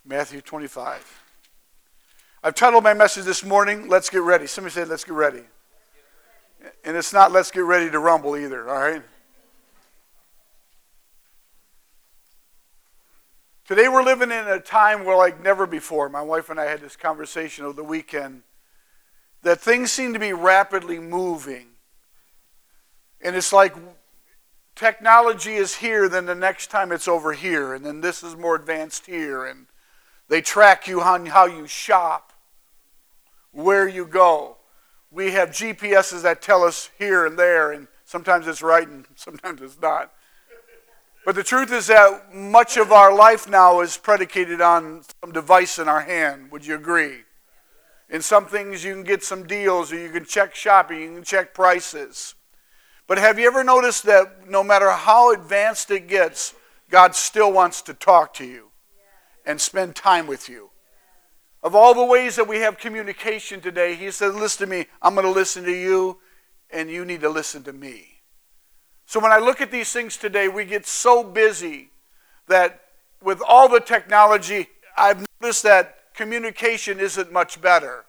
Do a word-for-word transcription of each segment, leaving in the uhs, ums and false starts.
Matthew twenty-five. I've titled my message this morning, Let's Get Ready. Somebody said, let's get ready. And it's not let's get ready to rumble either, all right? Today we're living in a time where like never before. My wife and I had this conversation over the weekend that things seem to be rapidly moving. And it's like technology is here, then the next time it's over here, and then this is more advanced here, and they track you on how you shop, where you go. We have G P S's that tell us here and there, and sometimes it's right and sometimes it's not. But the truth is that much of our life now is predicated on some device in our hand. Would you agree? In some things you can get some deals, or you can check shopping, you can check prices. But have you ever noticed that no matter how advanced it gets, God still wants to talk to you and spend time with you? Of all the ways that we have communication today, he said, listen to me, I'm going to listen to you, and you need to listen to me. So when I look at these things today, we get so busy that with all the technology, I've noticed that communication isn't much better.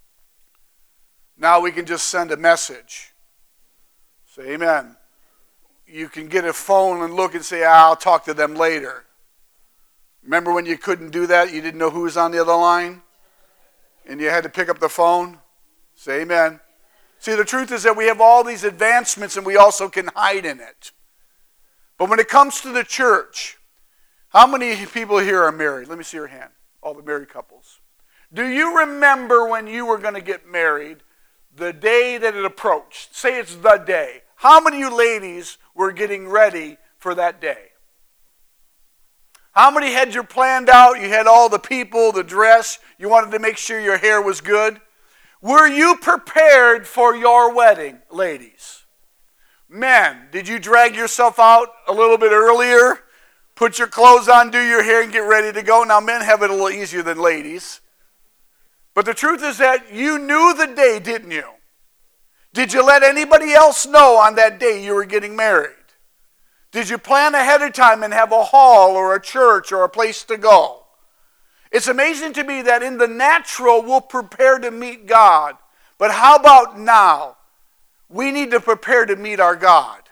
Now we can just send a message. Say amen. You can get a phone and look and say, ah, I'll talk to them later. Remember when you couldn't do that? You didn't know who was on the other line? And you had to pick up the phone? Say amen. See, the truth is that we have all these advancements and we also can hide in it. But when it comes to the church, how many people here are married? Let me see your hand. All the married couples. Do you remember when you were going to get married, the day that it approached? Say it's the day. How many of you ladies were getting ready for that day? How many had you planned out? You had all the people, the dress. You wanted to make sure your hair was good. Were you prepared for your wedding, ladies? Men, did you drag yourself out a little bit earlier? Put your clothes on, do your hair, and get ready to go? Now, men have it a little easier than ladies. But the truth is that you knew the day, didn't you? Did you let anybody else know on that day you were getting married? Did you plan ahead of time and have a hall or a church or a place to go? It's amazing to me that in the natural we'll prepare to meet God. But how about now? We need to prepare to meet our God.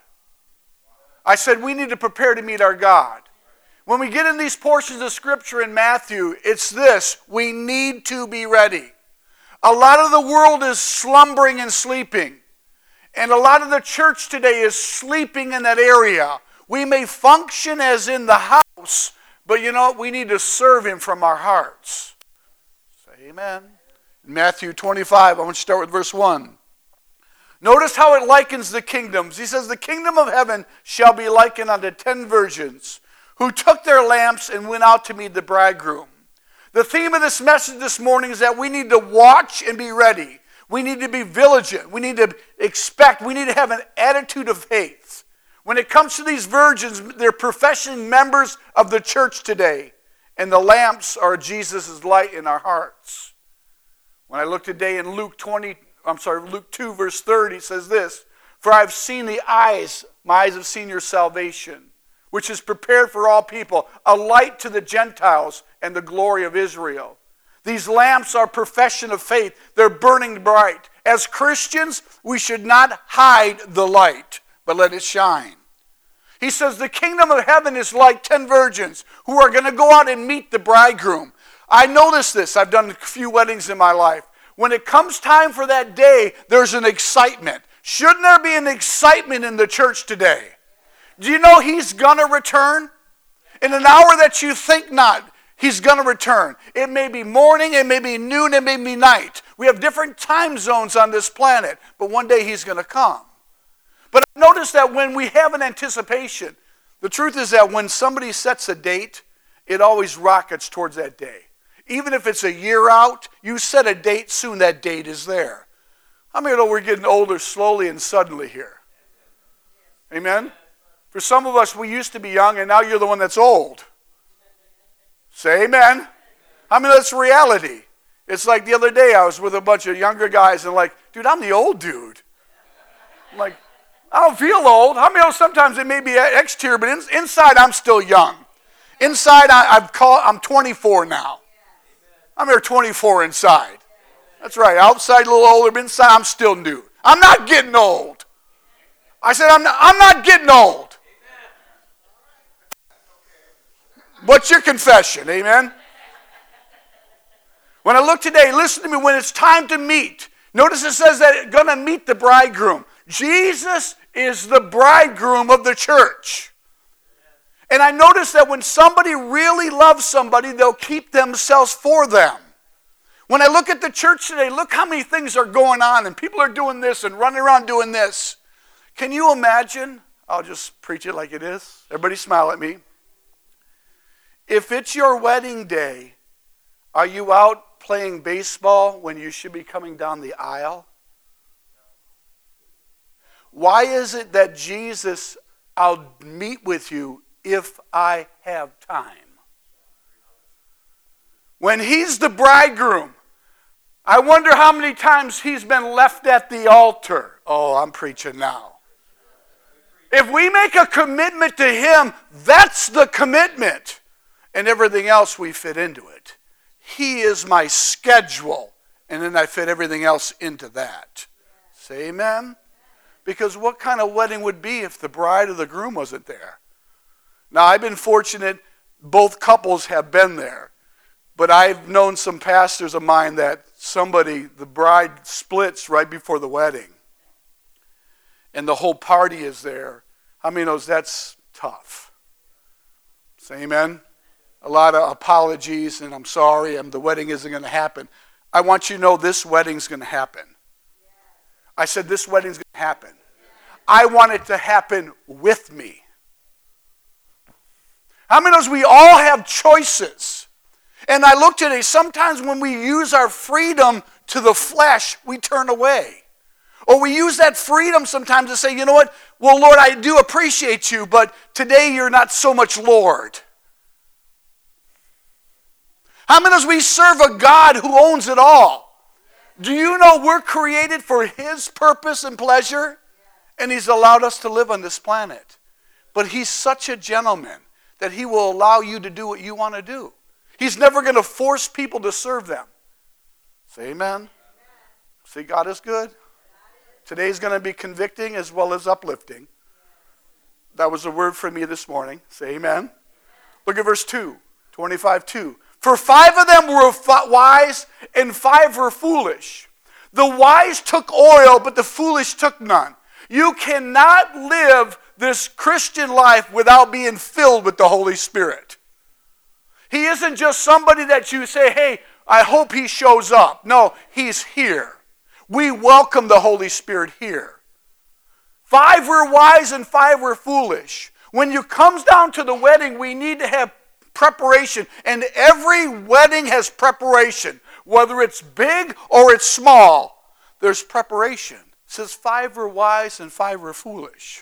I said we need to prepare to meet our God. When we get in these portions of Scripture in Matthew, it's this: we need to be ready. A lot of the world is slumbering and sleeping. And a lot of the church today is sleeping in that area. We may function as in the house, but you know what? We need to serve Him from our hearts. Say amen. In Matthew twenty-five, I want you to start with verse one. Notice how it likens the kingdoms. He says, the kingdom of heaven shall be likened unto ten virgins who took their lamps and went out to meet the bridegroom. The theme of this message this morning is that we need to watch and be ready. We need to be vigilant. We need to expect. We need to have an attitude of faith. When it comes to these virgins, they're professing members of the church today. And the lamps are Jesus' light in our hearts. When I look today in Luke twenty, I'm sorry, Luke two, verse thirty, it says this: for I've seen the eyes, my eyes have seen your salvation, which is prepared for all people, a light to the Gentiles and the glory of Israel. These lamps are profession of faith. They're burning bright. As Christians, we should not hide the light, but let it shine. He says the kingdom of heaven is like ten virgins who are going to go out and meet the bridegroom. I noticed this. I've done a few weddings in my life. When it comes time for that day, there's an excitement. Shouldn't there be an excitement in the church today? Do you know He's going to return? In an hour that you think not, He's going to return. It may be morning, it may be noon, it may be night. We have different time zones on this planet, but one day He's going to come. But I've noticed that when we have an anticipation, the truth is that when somebody sets a date, it always rockets towards that day. Even if it's a year out, you set a date, soon that date is there. How many know we're getting older slowly and suddenly here? Amen? For some of us, we used to be young, and now you're the one that's old. Say amen. I mean, that's reality. It's like the other day I was with a bunch of younger guys and like, dude, I'm the old dude. I'm like, I don't feel old. I mean, sometimes it may be exterior, but in, inside I'm still young. Inside, I, I've called, I'm twenty-four now. I'm here twenty-four inside. That's right. Outside a little older, but inside I'm still new. I'm not getting old. I said, I'm not, I'm not getting old. What's your confession? Amen? When I look today, listen to me, when it's time to meet, notice it says that it's going to meet the bridegroom. Jesus is the bridegroom of the church. And I notice that when somebody really loves somebody, they'll keep themselves for them. When I look at the church today, look how many things are going on, and people are doing this and running around doing this. Can you imagine? I'll just preach it like it is. Everybody smile at me. If it's your wedding day, are you out playing baseball when you should be coming down the aisle? Why is it that Jesus, I'll meet with you if I have time? When he's the bridegroom, I wonder how many times he's been left at the altar. Oh, I'm preaching now. If we make a commitment to him, that's the commitment. And everything else we fit into it. He is my schedule. And then I fit everything else into that. Say amen. Because what kind of wedding would be if the bride or the groom wasn't there? Now, I've been fortunate, both couples have been there. But I've known some pastors of mine that somebody, the bride splits right before the wedding. And the whole party is there. How many knows that's tough? Say amen. A lot of apologies, and I'm sorry, and the wedding isn't going to happen. I want you to know this wedding's going to happen. I said this wedding's going to happen. I want it to happen with me. How many knows we all have choices? And I look today, sometimes when we use our freedom to the flesh, we turn away. Or we use that freedom sometimes to say, you know what? Well, Lord, I do appreciate you, but today you're not so much Lord. How many of us we serve a God who owns it all? Do you know we're created for his purpose and pleasure? And he's allowed us to live on this planet. But he's such a gentleman that he will allow you to do what you want to do. He's never going to force people to serve them. Say amen. See, God is good. Today's going to be convicting as well as uplifting. That was a word for me this morning. Say amen. Look at verse two, twenty-five two. For five of them were wise and five were foolish. The wise took oil, but the foolish took none. You cannot live this Christian life without being filled with the Holy Spirit. He isn't just somebody that you say, hey, I hope he shows up. No, he's here. We welcome the Holy Spirit here. Five were wise and five were foolish. When it comes down to the wedding, we need to have preparation. And every wedding has preparation. Whether it's big or it's small, there's preparation. It says five were wise and five were foolish.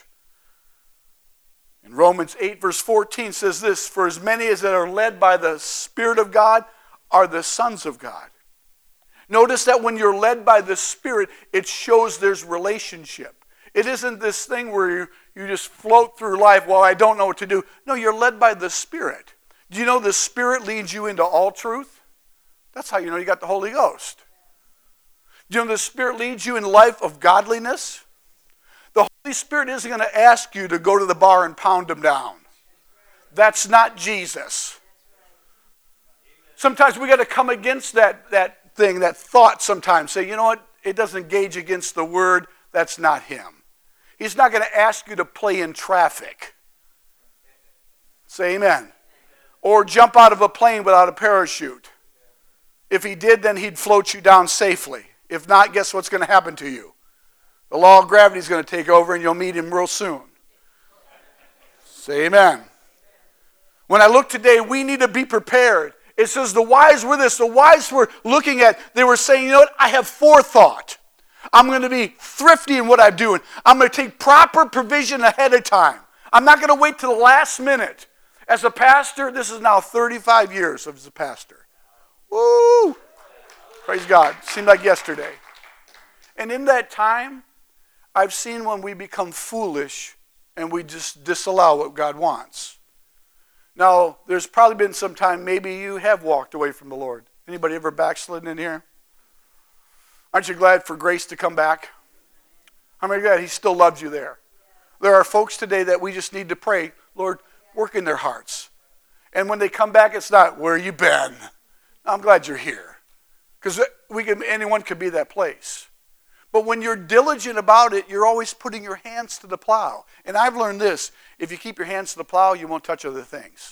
In Romans eight verse fourteen says this, for as many as that are led by the Spirit of God are the sons of God. Notice that when you're led by the Spirit, it shows there's relationship. It isn't this thing where you, you just float through life, well, I don't know what to do. No, you're led by the Spirit. Do you know the Spirit leads you into all truth? That's how you know you got the Holy Ghost. Do you know the Spirit leads you in life of godliness? The Holy Spirit isn't going to ask you to go to the bar and pound them down. That's not Jesus. Sometimes we got to come against that, that thing, that thought sometimes. Say, you know what? It doesn't gauge against the Word. That's not him. He's not going to ask you to play in traffic. Say amen. Or jump out of a plane without a parachute. If he did, then he'd float you down safely. If not, guess what's going to happen to you? The law of gravity is going to take over and you'll meet him real soon. Say amen. When I look today, we need to be prepared. It says the wise were this. The wise were looking at, they were saying, you know what? I have forethought. I'm going to be thrifty in what I'm doing. I'm going to take proper provision ahead of time. I'm not going to wait till the last minute. As a pastor, this is now thirty-five years as a pastor. Woo! Praise God. Seemed like yesterday. And in that time, I've seen when we become foolish and we just disallow what God wants. Now, there's probably been some time maybe you have walked away from the Lord. Anybody ever backslidden in here? Aren't you glad for grace to come back? How many are glad he still loves you there? There are folks today that we just need to pray, Lord, work in their hearts. And when they come back, it's not, where you been? I'm glad you're here. Because we can, anyone could be that place. But when you're diligent about it, you're always putting your hands to the plow. And I've learned this, if you keep your hands to the plow, you won't touch other things.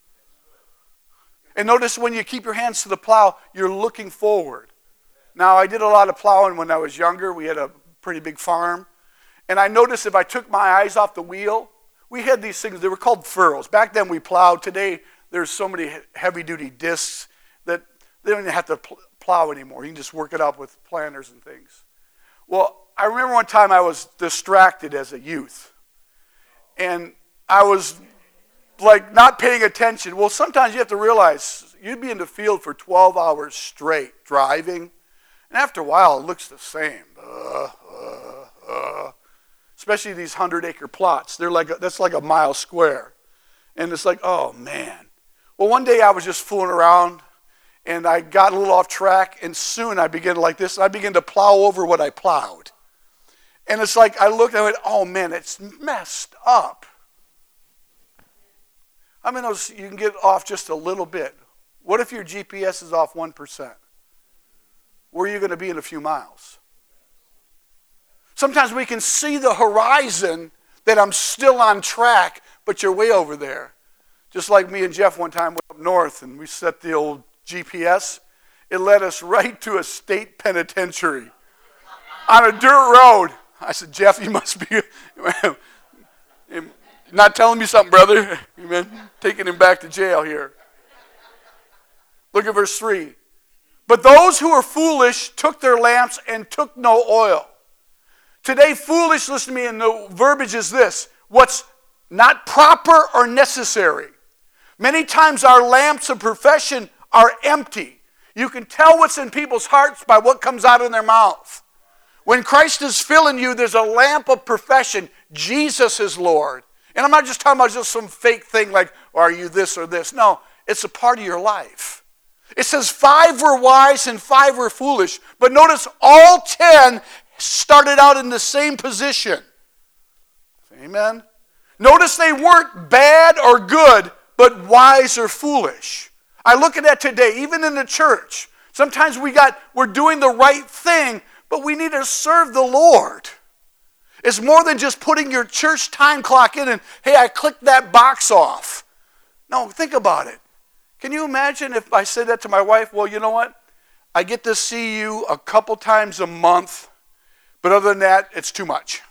And notice when you keep your hands to the plow, you're looking forward. Now, I did a lot of plowing when I was younger. We had a pretty big farm. And I noticed if I took my eyes off the wheel, we had these things, they were called furrows. Back then we plowed. Today, there's so many heavy-duty discs that they don't even have to plow anymore. You can just work it up with planters and things. Well, I remember one time I was distracted as a youth. And I was like not paying attention. Well, sometimes you have to realize you'd be in the field for twelve hours straight driving. And after a while, it looks the same. Uh, uh, uh. Especially these hundred-acre plots. They're like a, that's like a mile square. And it's like, oh, man. Well, one day I was just fooling around, and I got a little off track, and soon I began like this. I began to plow over what I plowed. And it's like I looked and I went, oh, man, it's messed up. I mean, those, you can get off just a little bit. What if your G P S is off one percent? Where are you going to be in a few miles? Sometimes we can see the horizon that I'm still on track, but you're way over there. Just like me and Jeff one time went up north and we set the old G P S. It led us right to a state penitentiary on a dirt road. I said, Jeff, you must be not telling me something, brother. Amen. Taking him back to jail here. Look at verse three. But those who were foolish took their lamps and took no oil. Today, foolish, listen to me, and the verbiage is this: what's not proper or necessary. Many times our lamps of profession are empty. You can tell what's in people's hearts by what comes out of their mouth. When Christ is filling you, there's a lamp of profession. Jesus is Lord. And I'm not just talking about just some fake thing like, are you this or this? No, it's a part of your life. It says five were wise and five were foolish. But notice all ten started out in the same position. Amen. Notice they weren't bad or good, but wise or foolish. I look at that today, even in the church. Sometimes we got, we're doing the right thing, but we need to serve the Lord. It's more than just putting your church time clock in and, hey, I clicked that box off. No, think about it. Can you imagine if I said that to my wife? Well, you know what? I get to see you a couple times a month, but other than that, it's too much.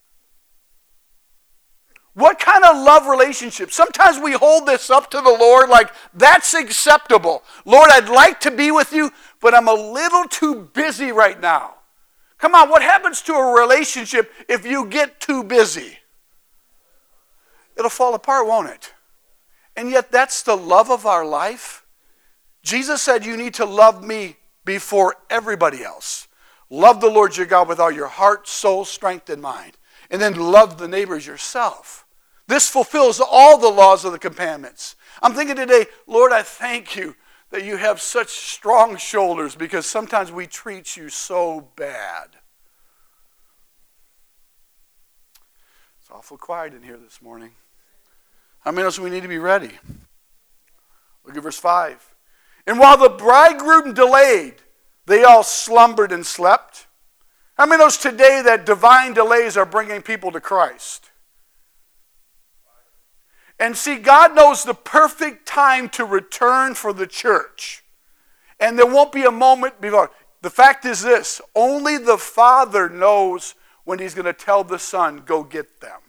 What kind of love relationship? Sometimes we hold this up to the Lord like, that's acceptable. Lord, I'd like to be with you, but I'm a little too busy right now. Come on, what happens to a relationship if you get too busy? It'll fall apart, won't it? And yet that's the love of our life. Jesus said you need to love me before everybody else. Love the Lord your God with all your heart, soul, strength, and mind. And then love the neighbors yourself. This fulfills all the laws of the commandments. I'm thinking today, Lord, I thank you that you have such strong shoulders because sometimes we treat you so bad. It's awful quiet in here this morning. How many of us we need to be ready? Look at verse five. And while the bridegroom delayed, they all slumbered and slept. How many knows today that divine delays are bringing people to Christ? And see, God knows the perfect time to return for the church. And there won't be a moment before. The fact is this, only the Father knows when he's going to tell the Son, go get them.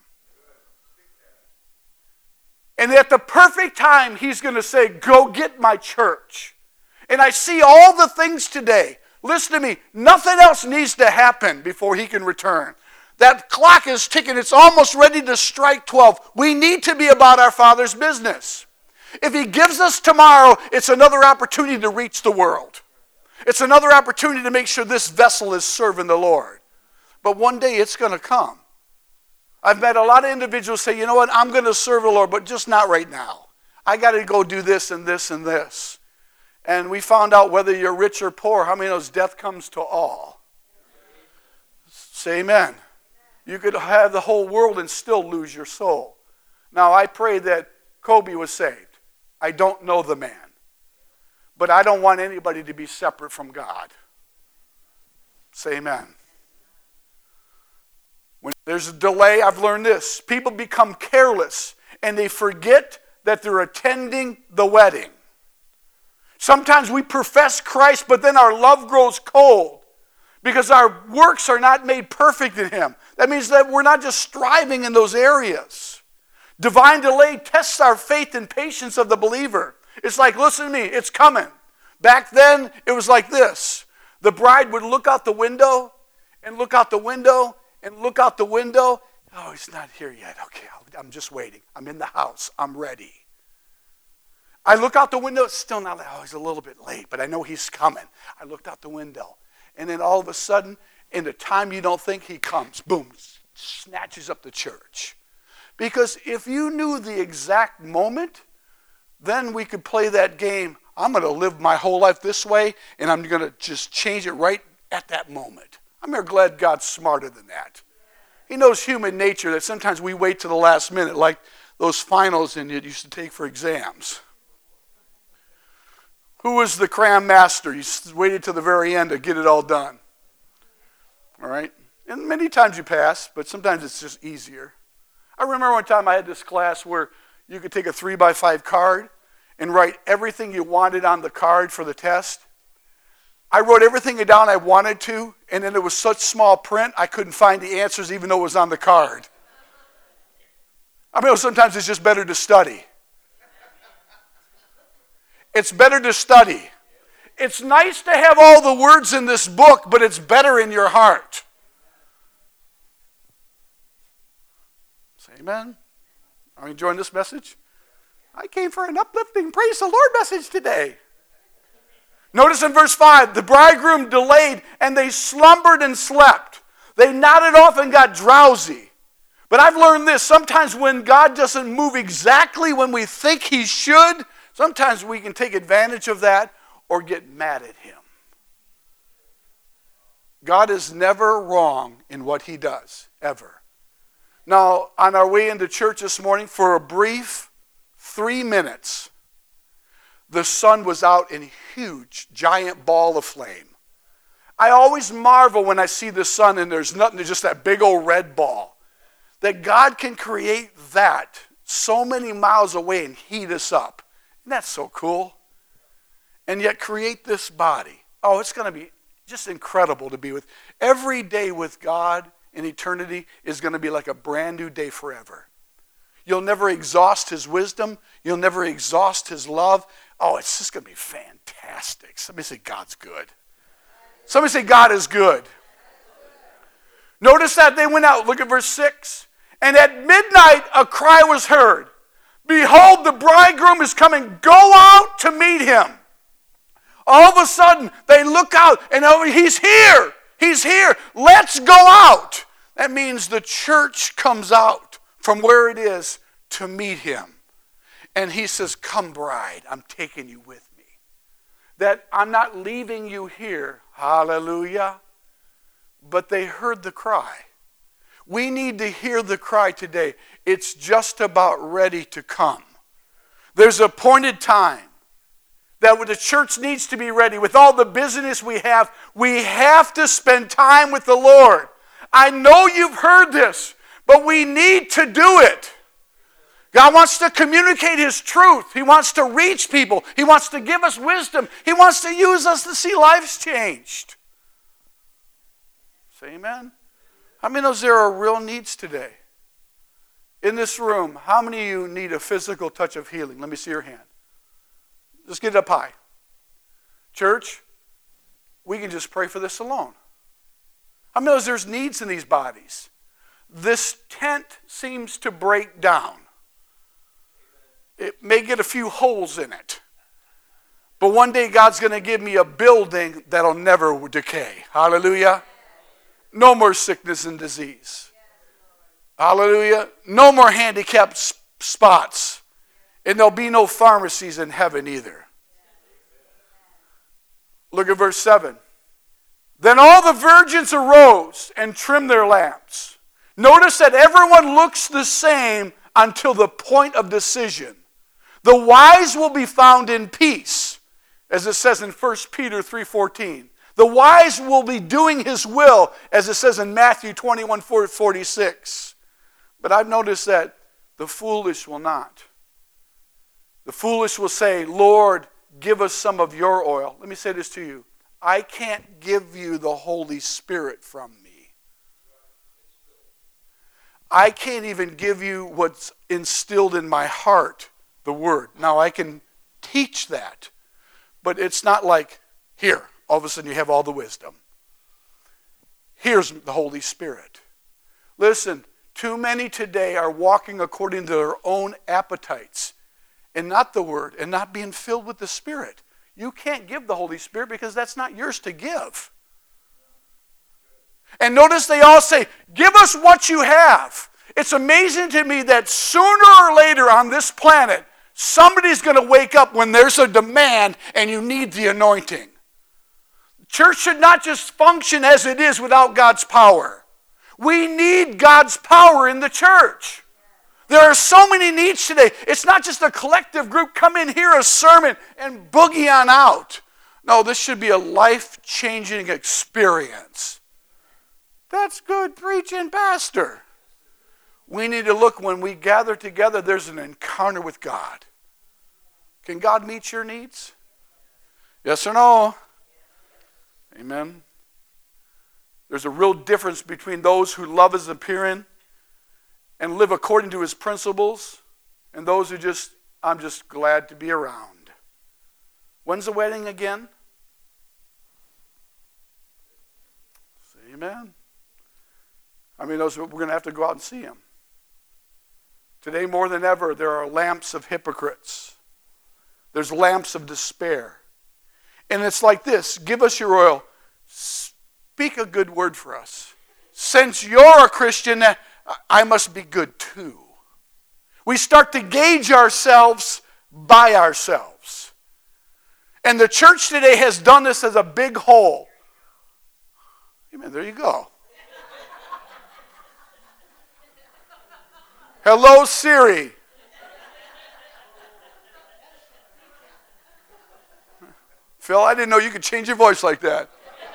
And at the perfect time, he's going to say, go get my church. And I see all the things today. Listen to me. Nothing else needs to happen before he can return. That clock is ticking. It's almost ready to strike twelve. We need to be about our Father's business. If he gives us tomorrow, it's another opportunity to reach the world. It's another opportunity to make sure this vessel is serving the Lord. But one day it's going to come. I've met a lot of individuals say, you know what, I'm going to serve the Lord, but just not right now. I got to go do this and this and this. And we found out whether you're rich or poor, how many knows death comes to all? Say amen. You could have the whole world and still lose your soul. Now, I pray that Kobe was saved. I don't know the man. But I don't want anybody to be separate from God. Say amen. When there's a delay, I've learned this. People become careless and they forget that they're attending the wedding. Sometimes we profess Christ, but then our love grows cold because our works are not made perfect in Him. That means that we're not just striving in those areas. Divine delay tests our faith and patience of the believer. It's like, listen to me, it's coming. Back then, it was like this. The bride would look out the window and look out the window and look out the window. Oh, he's not here yet. Okay, I'm just waiting. I'm in the house. I'm ready. I look out the window. It's still not, oh, he's a little bit late, but I know he's coming. I looked out the window. And then all of a sudden, in the time you don't think, he comes. Boom, snatches up the church. Because if you knew the exact moment, then we could play that game. I'm going to live my whole life this way, and I'm going to just change it right at that moment. I'm glad God's smarter than that. He knows human nature, that sometimes we wait to the last minute, like those finals and you used to take for exams. Who was the cram master? You waited till the very end to get it all done. All right? And many times you pass, but sometimes it's just easier. I remember one time I had this class where you could take a three by five card and write everything you wanted on the card for the test. I wrote everything down I wanted to, and then it was such small print, I couldn't find the answers even though it was on the card. I mean, sometimes it's just better to study. It's better to study. It's nice to have all the words in this book, but it's better in your heart. Say amen. Are you enjoying this message? I came for an uplifting praise the Lord message today. Notice in verse five, the bridegroom delayed and they slumbered and slept. They nodded off and got drowsy. But I've learned this, sometimes when God doesn't move exactly when we think He should, sometimes we can take advantage of that or get mad at Him. God is never wrong in what He does, ever. Now, on our way into church this morning, for a brief three minutes, the sun was out in a huge, giant ball of flame. I always marvel when I see the sun and there's nothing, there's just that big old red ball. That God can create that so many miles away and heat us up. And that's so cool. And yet create this body. Oh, it's going to be just incredible to be with. Every day with God in eternity is going to be like a brand new day forever. You'll never exhaust His wisdom. You'll never exhaust His love. Oh, it's just going to be fantastic. Somebody say God's good. Somebody say God is good. Notice that they went out. Look at verse six. And at midnight a cry was heard. Behold, the bridegroom is coming. Go out to meet him. All of a sudden, they look out and oh, he's here. He's here. Let's go out. That means the church comes out from where it is to meet him. And he says, come bride, I'm taking you with me. That I'm not leaving you here. Hallelujah. But they heard the cry. We need to hear the cry today. It's just about ready to come. There's a appointed time that the church needs to be ready. With all the busyness we have, we have to spend time with the Lord. I know you've heard this, but we need to do it. God wants to communicate His truth. He wants to reach people. He wants to give us wisdom. He wants to use us to see lives changed. Say amen. How many knows there are real needs today? In this room, how many of you need a physical touch of healing? Let me see your hand. Just get it up high. Church, we can just pray for this alone. How many knows there's needs in these bodies? This tent seems to break down. It may get a few holes in it. But one day God's going to give me a building that'll never decay. Hallelujah. No more sickness and disease. Hallelujah. No more handicapped spots And there'll be no pharmacies in heaven either. Look at verse seven. Then all the virgins arose and trimmed their lamps. Notice that everyone looks the same until the point of decision. The wise will be found in peace, as it says in First Peter three fourteen. The wise will be doing his will, as it says in Matthew twenty-one forty-six. But I've noticed that the foolish will not. The foolish will say, Lord, give us some of your oil. Let me say this to you. I can't give you the Holy Spirit from me. I can't even give you what's instilled in my heart, the Word. Now, I can teach that, but it's not like, here, all of a sudden you have all the wisdom. Here's the Holy Spirit. Listen, too many today are walking according to their own appetites and not the Word and not being filled with the Spirit. You can't give the Holy Spirit because that's not yours to give. And notice they all say, give us what you have. It's amazing to me that sooner or later on this planet, somebody's going to wake up when there's a demand and you need the anointing. Church should not just function as it is without God's power. We need God's power in the church. There are so many needs today. It's not just a collective group, come in, hear a sermon, and boogie on out. No, this should be a life-changing experience. That's good preaching, Pastor. We need to look when we gather together, there's an encounter with God. Can God meet your needs? Yes or no? Amen. There's a real difference between those who love His appearing and live according to His principles and those who just, I'm just glad to be around. When's the wedding again? Say amen. I mean, those, we're going to have to go out and see Him. Today more than ever, there are lamps of hypocrites. There's lamps of despair. And it's like this, give us your oil. Speak a good word for us. Since you're a Christian, I must be good too. We start to gauge ourselves by ourselves. And the church today has done this as a big hole. Amen, there you go. Hello, Siri. Phil, I didn't know you could change your voice like that.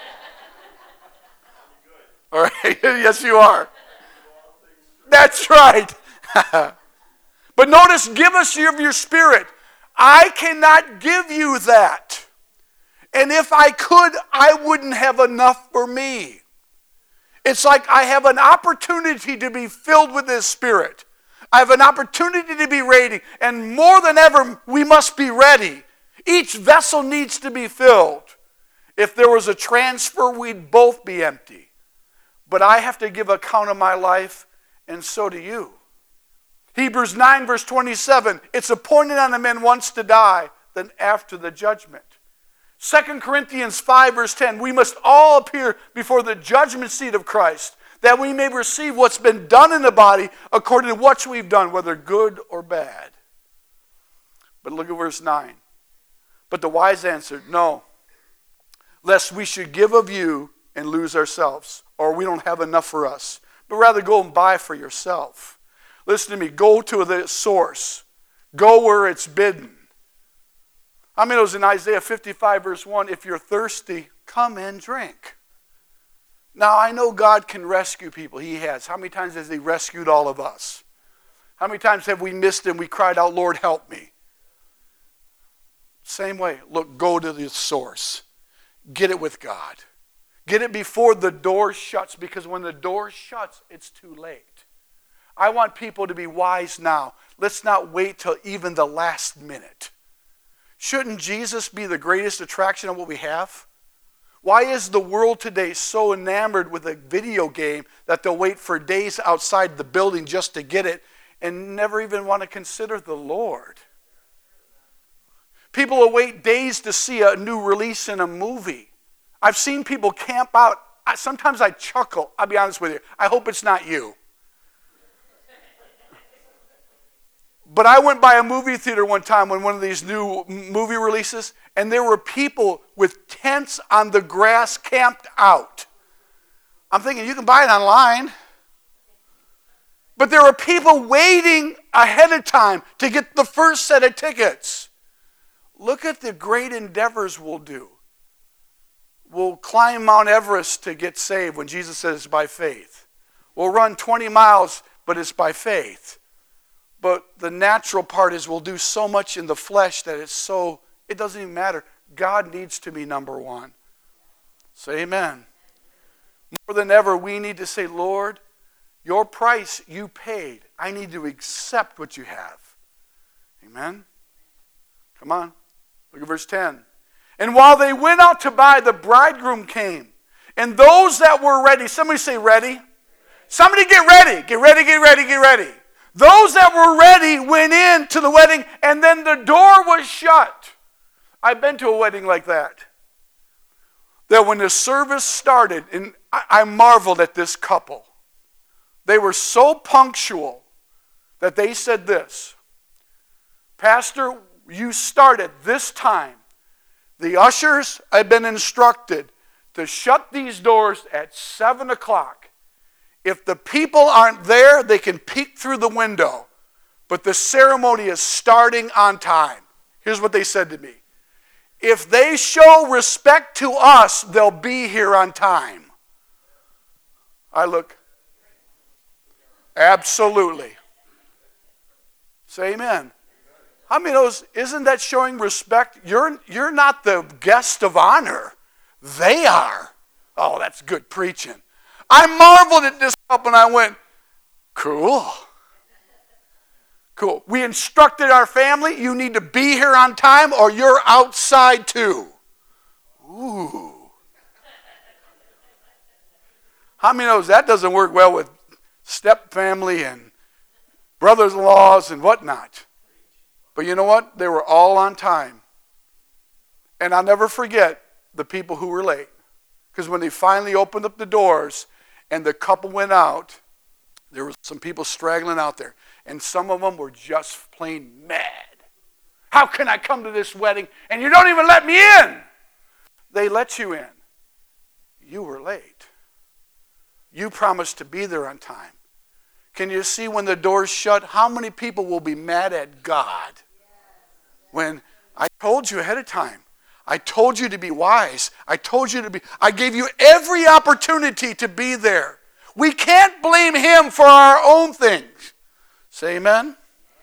All right, yes you are. That's right. But notice, give us of your Spirit. I cannot give you that. And if I could, I wouldn't have enough for me. It's like I have an opportunity to be filled with His Spirit. I have an opportunity to be ready. And more than ever, we must be ready. Each vessel needs to be filled. If there was a transfer, we'd both be empty. But I have to give account of my life, and so do you. Hebrews nine verse twenty-seven, it's appointed on a man once to die, then after the judgment. Second Corinthians five verse ten, we must all appear before the judgment seat of Christ, that we may receive what's been done in the body according to what we've done, whether good or bad. But look at verse nine. But the wise answered, no, lest we should give of you and lose ourselves, or we don't have enough for us, but rather go and buy for yourself. Listen to me, go to the source. Go where it's bidden. I mean, it was in Isaiah fifty-five verse one, if you're thirsty, come and drink. Now, I know God can rescue people. He has. How many times has He rescued all of us? How many times have we missed Him? We cried out, Lord, help me. Same way. Look, go to the source. Get it with God. Get it before the door shuts, because when the door shuts, it's too late. I want people to be wise now. Let's not wait till even the last minute. Shouldn't Jesus be the greatest attraction of what we have? Why is the world today so enamored with a video game that they'll wait for days outside the building just to get it and never even want to consider the Lord? People will wait days to see a new release in a movie. I've seen people camp out. I, sometimes I chuckle. I'll be honest with you. I hope it's not you. But I went by a movie theater one time when one of these new movie releases, and there were people with tents on the grass camped out. I'm thinking, you can buy it online. But there are people waiting ahead of time to get the first set of tickets. Look at the great endeavors we'll do. We'll climb Mount Everest to get saved when Jesus says it's by faith. We'll run twenty miles, but it's by faith. But the natural part is we'll do so much in the flesh that it's so, it doesn't even matter. God needs to be number one. Say amen. More than ever, we need to say, Lord, your price you paid. I need to accept what you have. Amen? Come on. Look at verse ten. And while they went out to buy, the bridegroom came. And those that were ready, somebody say ready. Somebody get ready. Get ready, get ready, get ready. Those that were ready went in to the wedding, and then the door was shut. I've been to a wedding like that. That when the service started, and I marveled at this couple. They were so punctual that they said this, Pastor, you start at this time. The ushers have been instructed to shut these doors at seven o'clock. If the people aren't there, they can peek through the window. But the ceremony is starting on time. Here's what they said to me. If they show respect to us, they'll be here on time. I look, absolutely. Say amen. How many of those, isn't that showing respect? You're, you're not the guest of honor. They are. Oh, that's good preaching. I marveled at this couple and I went, cool. Cool. We instructed our family, you need to be here on time or you're outside too. Ooh. How many knows that doesn't work well with step family and brothers-in-laws and whatnot? But you know what? They were all on time. And I'll never forget the people who were late. Because when they finally opened up the doors and the couple went out, there were some people straggling out there. And some of them were just plain mad. How can I come to this wedding and you don't even let me in? They let you in. You were late. You promised to be there on time. Can you see when the doors shut, how many people will be mad at God? When I told you ahead of time. I told you to be wise. I told you to be, I gave you every opportunity to be there. We can't blame him for our own things. Say amen.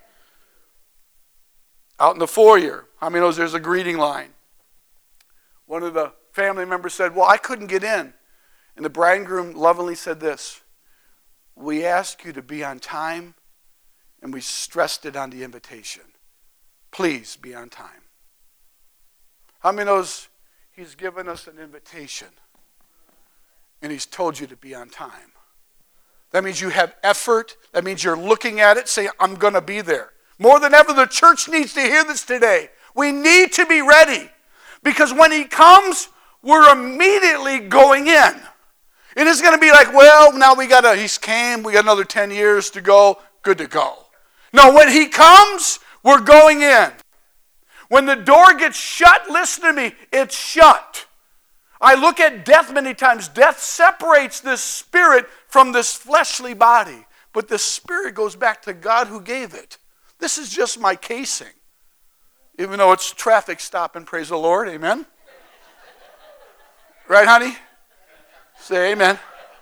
Out in the foyer, how many knows there's a greeting line? One of the family members said, well, I couldn't get in. And the bridegroom lovingly said this, we ask you to be on time, and we stressed it on the invitation. Please be on time. How many knows he's given us an invitation, and he's told you to be on time? That means you have effort. That means you're looking at it, saying, I'm going to be there. More than ever, the church needs to hear this today. We need to be ready, because when he comes, we're immediately going in. It is going to be like, well, now we got to, he's came, we got another ten years to go, good to go. No, when he comes, we're going in. When the door gets shut, listen to me, it's shut. I look at death many times. Death separates this spirit from this fleshly body, but the spirit goes back to God who gave it. This is just my casing, even though it's traffic stop and praise the Lord, amen? Right, honey? Say amen.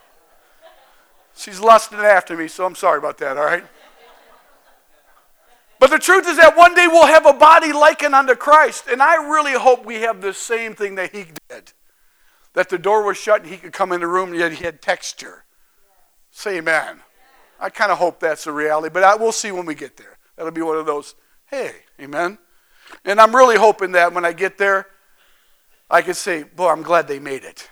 She's lusting after me, so I'm sorry about that, all right? But the truth is that one day we'll have a body likened unto Christ, and I really hope we have the same thing that he did. That the door was shut and he could come in the room and yet he had texture. Say amen. I kind of hope that's a reality, but I, we'll see when we get there. That'll be one of those, hey, amen. And I'm really hoping that when I get there, I can say, boy, I'm glad they made it.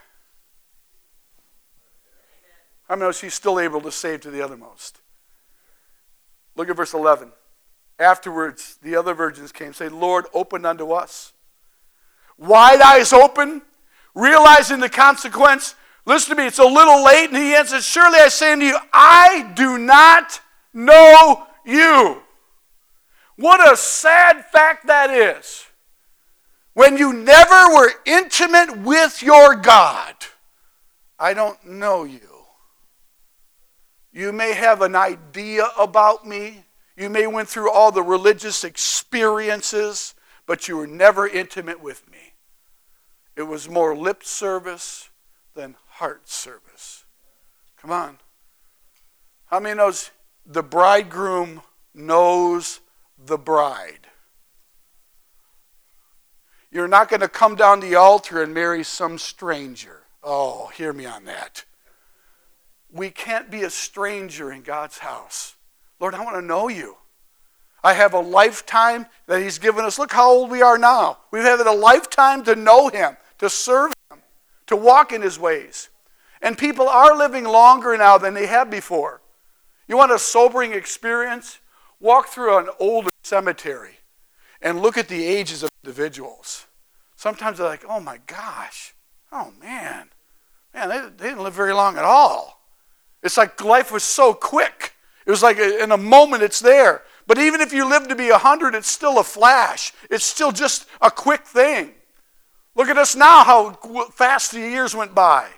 I mean, she's still able to save to the uttermost. Look at verse eleven. Afterwards, the other virgins came, say, Lord, open unto us. Wide eyes open, realizing the consequence. Listen to me, it's a little late. And he answered, surely I say unto you, I do not know you. What a sad fact that is. When you never were intimate with your God. I don't know you. You may have an idea about me. You may went through all the religious experiences, but you were never intimate with me. It was more lip service than heart service. Come on. How many knows the bridegroom knows the bride? You're not going to come down the altar and marry some stranger. Oh, hear me on that. We can't be a stranger in God's house. Lord, I want to know you. I have a lifetime that he's given us. Look how old we are now. We've had a lifetime to know him, to serve him, to walk in his ways. And people are living longer now than they have before. You want a sobering experience? Walk through an older cemetery and look at the ages of individuals. Sometimes they're like, oh my gosh, oh man, man, they, they didn't live very long at all. It's like life was so quick. It was like in a moment it's there. But even if you live to be a hundred, it's still a flash. It's still just a quick thing. Look at us now, how fast the years went by.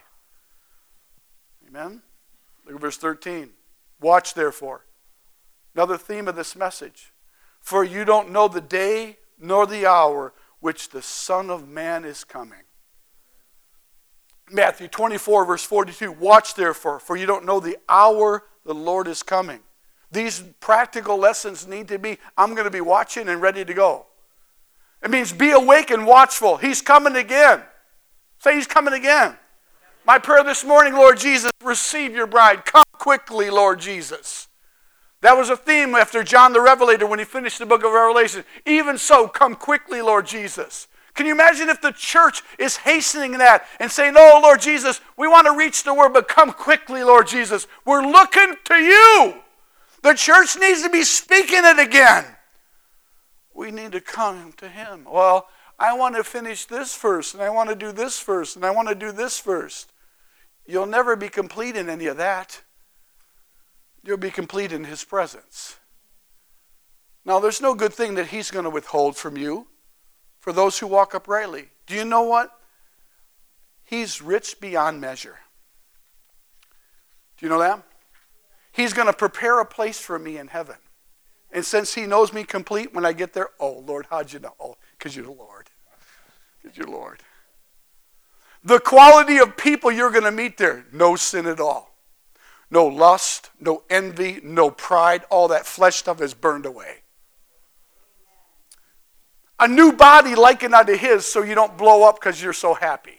Amen? Look at verse thirteen. Watch therefore. Another theme of this message. For you don't know the day nor the hour which the Son of Man is coming. Matthew twenty-four, verse forty-two. Watch therefore, for you don't know the hour the Lord is coming. These practical lessons need to be, I'm going to be watching and ready to go. It means be awake and watchful. He's coming again. Say he's coming again. My prayer this morning, Lord Jesus, receive your bride. Come quickly, Lord Jesus. That was a theme after John the Revelator when he finished the book of Revelation. Even so, come quickly, Lord Jesus. Can you imagine if the church is hastening that and saying, oh, Lord Jesus, we want to reach the word, but come quickly, Lord Jesus. We're looking to you. The church needs to be speaking it again. We need to come to him. Well, I want to finish this first, and I want to do this first, and I want to do this first. You'll never be complete in any of that. You'll be complete in his presence. Now, there's no good thing that he's going to withhold from you for those who walk uprightly. Do you know what? He's rich beyond measure. Do you know that? He's going to prepare a place for me in heaven. And since he knows me complete when I get there, oh, Lord, how'd you know? Oh, because you're the Lord. Because you're Lord. The quality of people you're going to meet there, no sin at all. No lust, no envy, no pride. All that flesh stuff is burned away. A new body likened unto his so you don't blow up because you're so happy.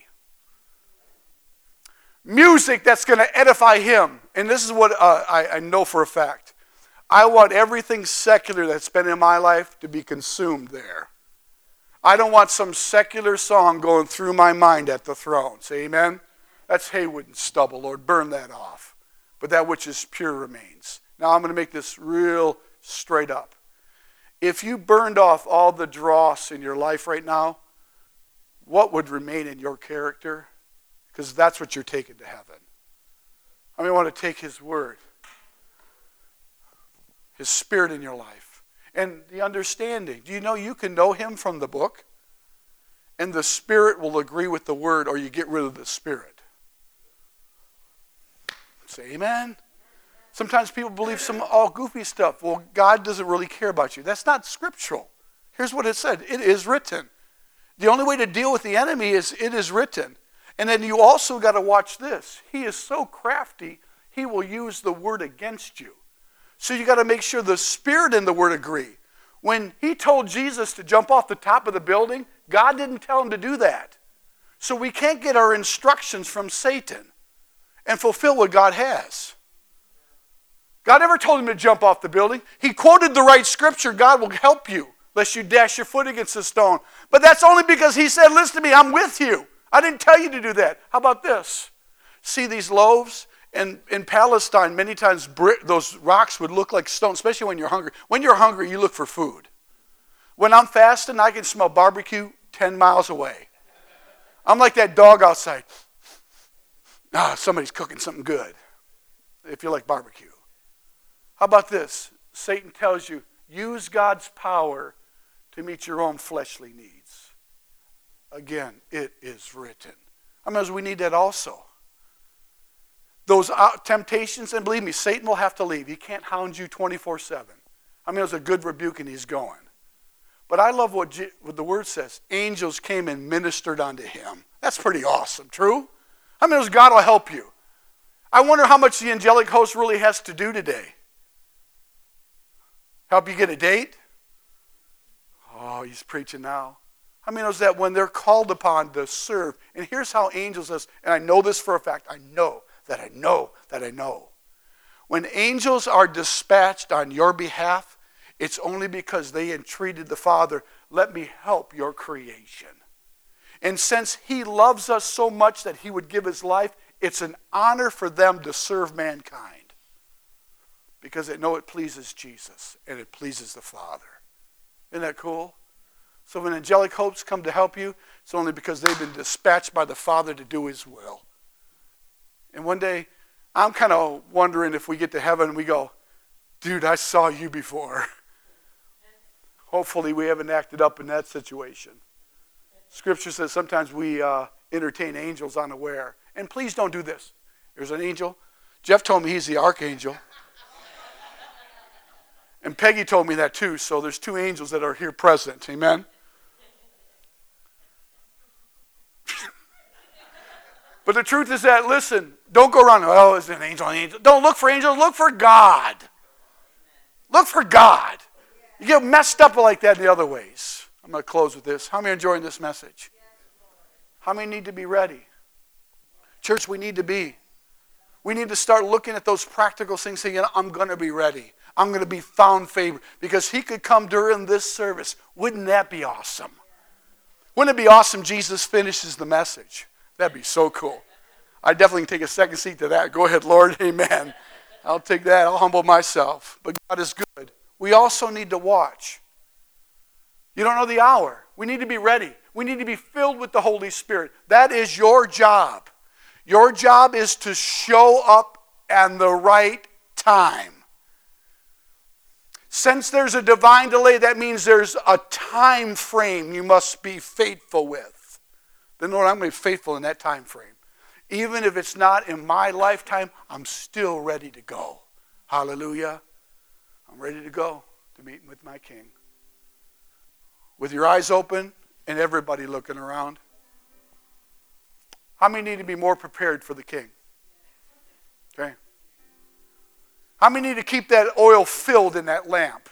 Music that's going to edify him. And this is what uh, I, I know for a fact. I want everything secular that's been in my life to be consumed there. I don't want some secular song going through my mind at the throne. Say amen? That's haywood and stubble, Lord. Burn that off. But that which is pure remains. Now I'm going to make this real straight up. If you burned off all the dross in your life right now, what would remain in your character? Because that's what you're taking to heaven. I mean, I want to take his word, his spirit in your life, and the understanding. Do you know you can know him from the book? And the spirit will agree with the word, or you get rid of the spirit. Say amen. Sometimes people believe some all goofy stuff. Well, God doesn't really care about you. That's not scriptural. Here's what it said. It is written. The only way to deal with the enemy is it is written. And then you also got to watch this. He is so crafty, he will use the word against you. So you got to make sure the spirit and the word agree. When he told Jesus to jump off the top of the building, God didn't tell him to do that. So we can't get our instructions from Satan and fulfill what God has. God never told him to jump off the building. He quoted the right scripture. God will help you, lest you dash your foot against a stone. But that's only because he said, listen to me, I'm with you. I didn't tell you to do that. How about this? See these loaves? And in Palestine, many times those rocks would look like stone, especially when you're hungry. When you're hungry, you look for food. When I'm fasting, I can smell barbecue ten miles away. I'm like that dog outside. Ah, somebody's cooking something good. If you like barbecue. How about this? Satan tells you, use God's power to meet your own fleshly needs. Again, it is written. I mean, we need that also. Those temptations, and believe me, Satan will have to leave. He can't hound you twenty-four seven. I mean, it was a good rebuke and he's going. But I love what, G- what the word says. Angels came and ministered unto him. That's pretty awesome. True? I mean, God will help you. I wonder how much the angelic host really has to do today. Help you get a date? Oh, he's preaching now. I mean, it was that when they're called upon to serve. And here's how angels is, and I know this for a fact. I know that I know that I know. When angels are dispatched on your behalf, it's only because they entreated the Father, let me help your creation. And since he loves us so much that he would give his life, it's an honor for them to serve mankind. Because they know it pleases Jesus and it pleases the Father. Isn't that cool? So when angelic hosts come to help you, it's only because they've been dispatched by the Father to do his will. And one day, I'm kind of wondering if we get to heaven and we go, dude, I saw you before. Hopefully we haven't acted up in that situation. Scripture says sometimes we uh, entertain angels unaware. And please don't do this. There's an angel. Jeff told me he's the archangel. And Peggy told me that too. So there's two angels that are here present. Amen? But the truth is that, listen, don't go around, oh, it's an angel, an angel. Don't look for angels. Look for God. Look for God. You get messed up like that in the other ways. I'm going to close with this. How many are enjoying this message? How many need to be ready? Church, we need to be. We need to start looking at those practical things, saying, you know, I'm going to be ready. I'm going to be found favored. Because he could come during this service. Wouldn't that be awesome? Wouldn't it be awesome Jesus finishes the message? That'd be so cool. I definitely can take a second seat to that. Go ahead, Lord. Amen. I'll take that. I'll humble myself. But God is good. We also need to watch. You don't know the hour. We need to be ready. We need to be filled with the Holy Spirit. That is your job. Your job is to show up at the right time. Since there's a divine delay, that means there's a time frame you must be faithful with. Then, Lord, I'm going to be faithful in that time frame. Even if it's not in my lifetime, I'm still ready to go. Hallelujah. I'm ready to go to meet with my King. With your eyes open and everybody looking around. How many need to be more prepared for the King? Okay. How many need to keep that oil filled in that lamp?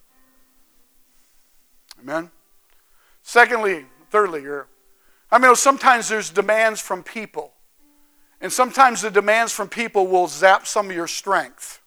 Amen. Secondly, thirdly, you're I mean, sometimes there's demands from people. And sometimes the demands from people will zap some of your strength.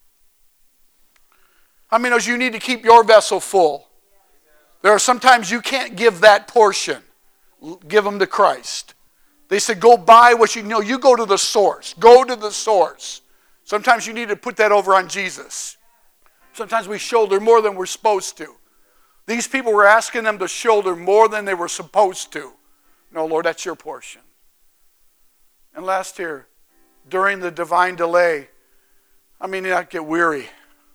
I mean, you need to keep your vessel full. There are sometimes you can't give that portion. Give them to Christ. They said, go buy what you know. You go to the source. Go to the source. Sometimes you need to put that over on Jesus. Sometimes we shoulder more than we're supposed to. These people were asking them to shoulder more than they were supposed to. No, Lord, that's your portion. And last here, during the divine delay, I mean, not get weary.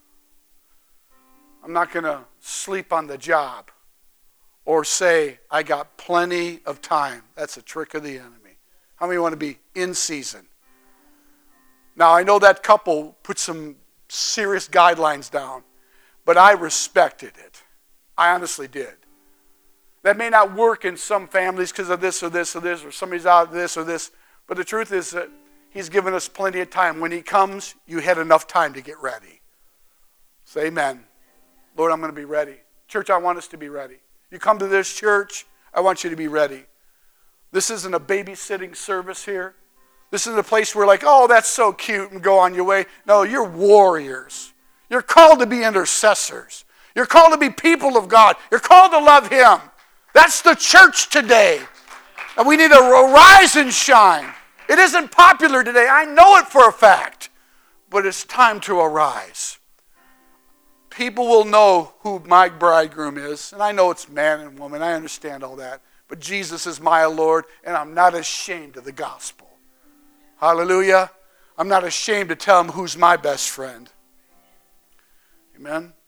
I'm not going to sleep on the job or say, I got plenty of time. That's a trick of the enemy. How many want to be in season? Now, I know that couple put some serious guidelines down, but I respected it. I honestly did. That may not work in some families because of this or this or this, or somebody's out of this or this. But the truth is that he's given us plenty of time. When he comes, you had enough time to get ready. Say amen. Lord, I'm going to be ready. Church, I want us to be ready. You come to this church, I want you to be ready. This isn't a babysitting service here. This isn't a place where like, oh, that's so cute and go on your way. No, you're warriors. You're called to be intercessors. You're called to be people of God. You're called to love him. That's the church today. And we need to arise and shine. It isn't popular today. I know it for a fact. But it's time to arise. People will know who my bridegroom is. And I know it's man and woman. I understand all that. But Jesus is my Lord. And I'm not ashamed of the gospel. Hallelujah. I'm not ashamed to tell him who's my best friend. Amen.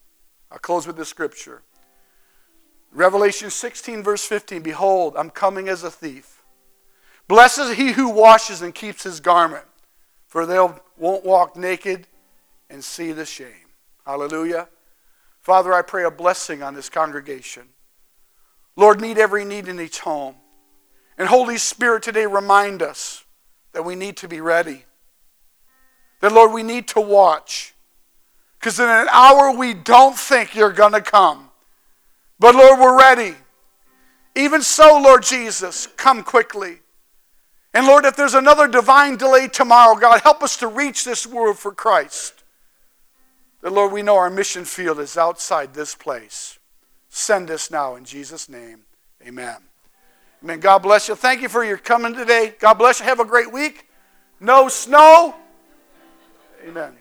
I'll close with this scripture. Revelation sixteen, verse fifteen, behold, I'm coming as a thief. Blessed is he who washes and keeps his garment, for they won't walk naked and see the shame. Hallelujah. Father, I pray a blessing on this congregation. Lord, meet every need in each home. And Holy Spirit, today remind us that we need to be ready. That, Lord, we need to watch. Because in an hour we don't think you're going to come. But, Lord, we're ready. Even so, Lord Jesus, come quickly. And, Lord, if there's another divine delay tomorrow, God, help us to reach this world for Christ. That, Lord, we know our mission field is outside this place. Send us now in Jesus' name. Amen. Amen. God bless you. Thank you for your coming today. God bless you. Have a great week. No snow. Amen.